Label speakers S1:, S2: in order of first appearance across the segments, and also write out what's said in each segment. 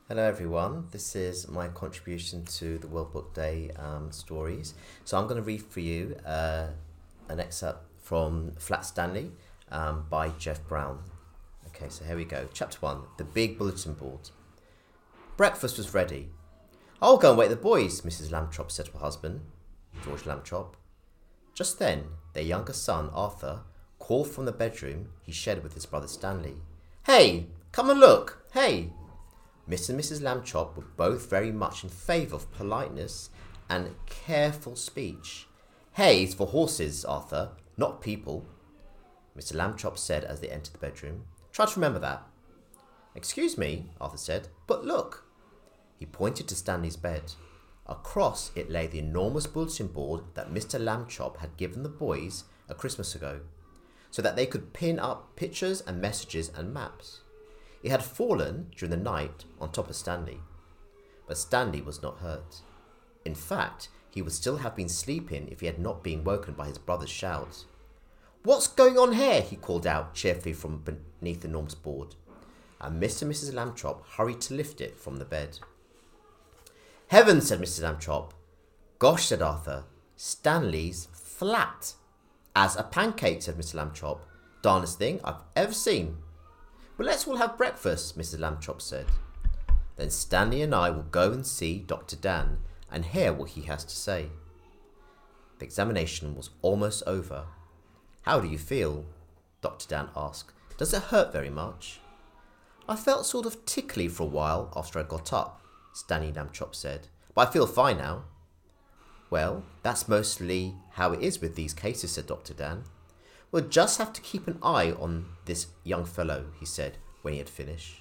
S1: Hello everyone, this is my contribution to the World Book Day stories. So I'm going to read for you an excerpt from Flat Stanley by Jeff Brown. Okay, so here we go. Chapter 1, The Big Bulletin Board. Breakfast was ready. I'll go and wake the boys, Mrs. Lambchop said to her husband, George Lambchop. Just then, their younger son, Arthur, called from the bedroom he shared with his brother Stanley. Hey, come and look, hey! Mr. and Mrs. Lambchop were both very much in favour of politeness and careful speech. Hay's for horses, Arthur, not people, Mr. Lambchop said as they entered the bedroom. Try to remember that. Excuse me, Arthur said, but look. He pointed to Stanley's bed. Across it lay the enormous bulletin board that Mr. Lambchop had given the boys a Christmas ago, so that they could pin up pictures and messages and maps. It had fallen during the night on top of Stanley. But Stanley was not hurt. In fact, he would still have been sleeping if he had not been woken by his brother's shouts. What's going on here? He called out cheerfully from beneath the enormous board. And Mr. and Mrs. Lambchop hurried to lift it from the bed. Heavens, said Mrs. Lambchop. Gosh, said Arthur, Stanley's flat. As a pancake, said Mr. Lambchop. Darnest thing I've ever seen. Well, let's all have breakfast, Mrs. Lambchop said. Then Stanley and I will go and see Dr. Dan and hear what he has to say. The examination was almost over. How do you feel? Dr. Dan asked. Does it hurt very much? I felt sort of tickly for a while after I got up, Stanley Lambchop said, but I feel fine now. Well, that's mostly how it is with these cases, said Dr. Dan. We'll just have to keep an eye on this young fellow, he said when he had finished.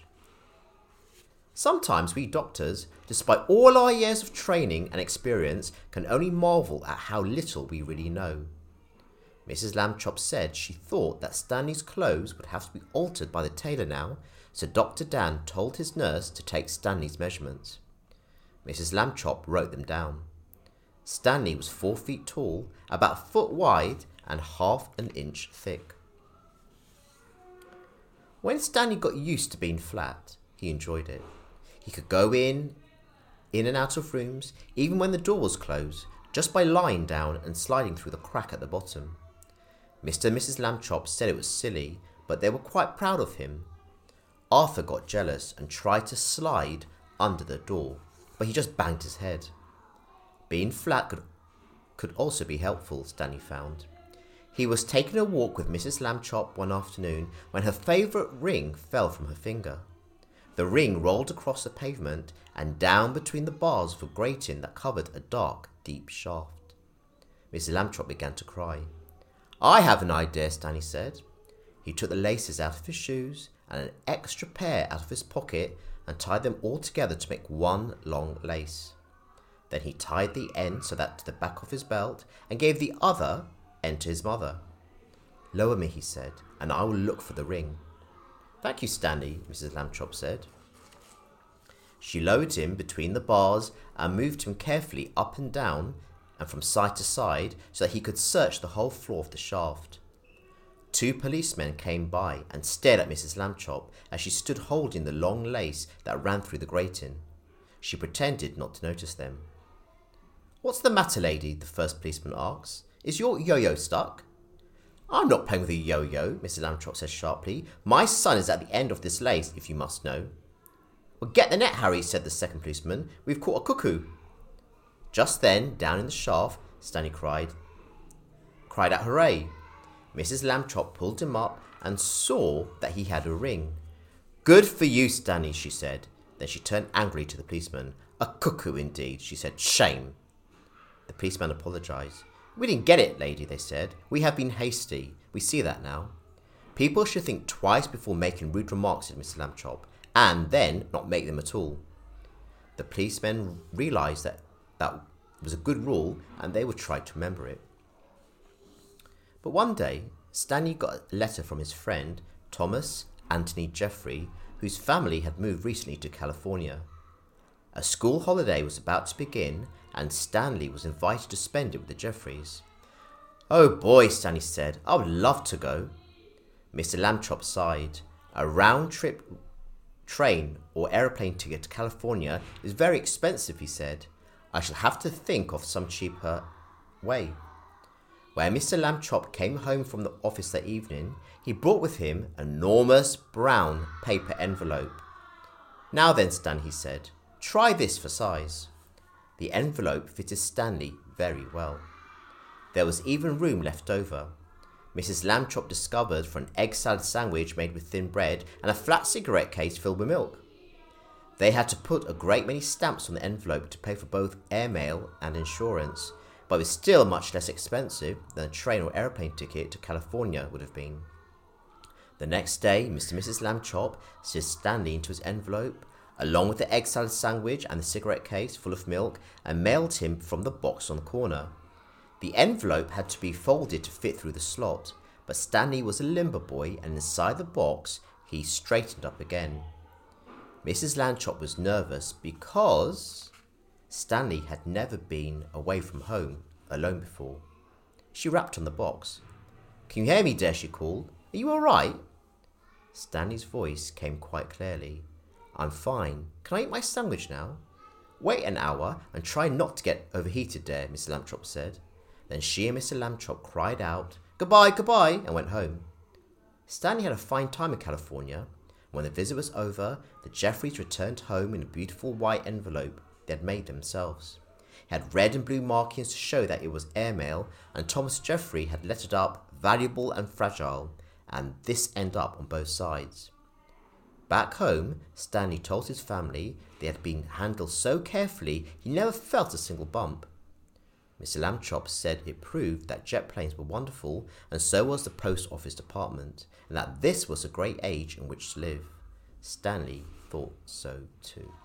S1: Sometimes we doctors, despite all our years of training and experience, can only marvel at how little we really know. Mrs. Lambchop said she thought that Stanley's clothes would have to be altered by the tailor now, so Dr. Dan told his nurse to take Stanley's measurements. Mrs. Lambchop wrote them down. Stanley was 4 feet tall, about a foot wide, and half an inch thick. When Stanley got used to being flat, he enjoyed it. He could go in and out of rooms, even when the door was closed, just by lying down and sliding through the crack at the bottom. Mr. and Mrs. Lambchop said it was silly, but they were quite proud of him. Arthur got jealous and tried to slide under the door, but he just banged his head. Being flat could also be helpful, Stanley found. He was taking a walk with Mrs. Lambchop one afternoon when her favourite ring fell from her finger. The ring rolled across the pavement and down between the bars of a grating that covered a dark, deep shaft. Mrs. Lambchop began to cry. I have an idea, Stanley said. He took the laces out of his shoes and an extra pair out of his pocket and tied them all together to make one long lace. Then he tied the end so that to the back of his belt and gave the other end to his mother. Lower me, he said, and I will look for the ring. Thank you, Stanley, Mrs. Lambchop said. She lowered him between the bars and moved him carefully up and down and from side to side so that he could search the whole floor of the shaft. 2 policemen came by and stared at Mrs. Lambchop as she stood holding the long lace that ran through the grating. She pretended not to notice them. What's the matter, lady? The first policeman asked. Is your yo-yo stuck? I'm not playing with a yo-yo, Mrs. Lambchop said sharply. My son is at the end of this lace, if you must know. Well, get the net, Harry, said the second policeman. We've caught a cuckoo. Just then, down in the shaft, Stanley cried out hooray. Mrs. Lambchop pulled him up and saw that he had a ring. Good for you, Stanley, she said. Then she turned angrily to the policeman. A cuckoo, indeed, she said. Shame. The policeman apologised. We didn't get it, lady, they said. We have been hasty. We see that now. People should think twice before making rude remarks, said Mrs. Lambchop, and then not make them at all. The policemen realised that was a good rule, and they would try to remember it. But one day, Stanley got a letter from his friend, Thomas Anthony Jeffrey, whose family had moved recently to California. A school holiday was about to begin, and Stanley was invited to spend it with the Jeffreys. Oh boy, Stanley said, I would love to go. Mr. Lambchop sighed. A round trip train or aeroplane ticket to California is very expensive, he said. I shall have to think of some cheaper way. When Mr. Lambchop came home from the office that evening, he brought with him an enormous brown paper envelope. Now then, Stan, he said, try this for size. The envelope fitted Stanley very well. There was even room left over. Mrs. Lambchop discovered for an egg salad sandwich made with thin bread and a flat cigarette case filled with milk. They had to put a great many stamps on the envelope to pay for both airmail and insurance, but it was still much less expensive than a train or aeroplane ticket to California would have been. The next day, Mr. and Mrs. Lambchop slid Stanley into his envelope, along with the egg salad sandwich and the cigarette case full of milk, and mailed him from the box on the corner. The envelope had to be folded to fit through the slot, but Stanley was a limber boy, and inside the box he straightened up again. Mrs. Lambchop was nervous because Stanley had never been away from home alone before. She rapped on the box. "Can you hear me, dear?" she called. "Are you all right?" Stanley's voice came quite clearly. "I'm fine. Can I eat my sandwich now?" "Wait an hour and try not to get overheated, dear," Mrs. Lambchop said. Then she and Mr. Lambchop cried out, "Goodbye, goodbye," and went home. Stanley had a fine time in California. When the visit was over, the Jeffreys returned home in a beautiful white envelope they had made themselves. It had red and blue markings to show that it was airmail, and Thomas Jeffrey had lettered up "Valuable and Fragile," and this ended up on both sides. Back home, Stanley told his family they had been handled so carefully he never felt a single bump. Mr. Lambchop said it proved that jet planes were wonderful, and so was the post office department, and that this was a great age in which to live. Stanley thought so too.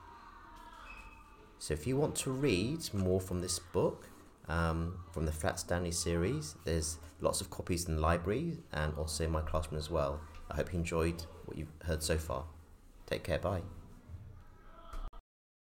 S1: So if you want to read more from this book, from the Flat Stanley series, there's lots of copies in the library and also in my classroom as well. I hope you enjoyed what you've heard so far. Take care, bye.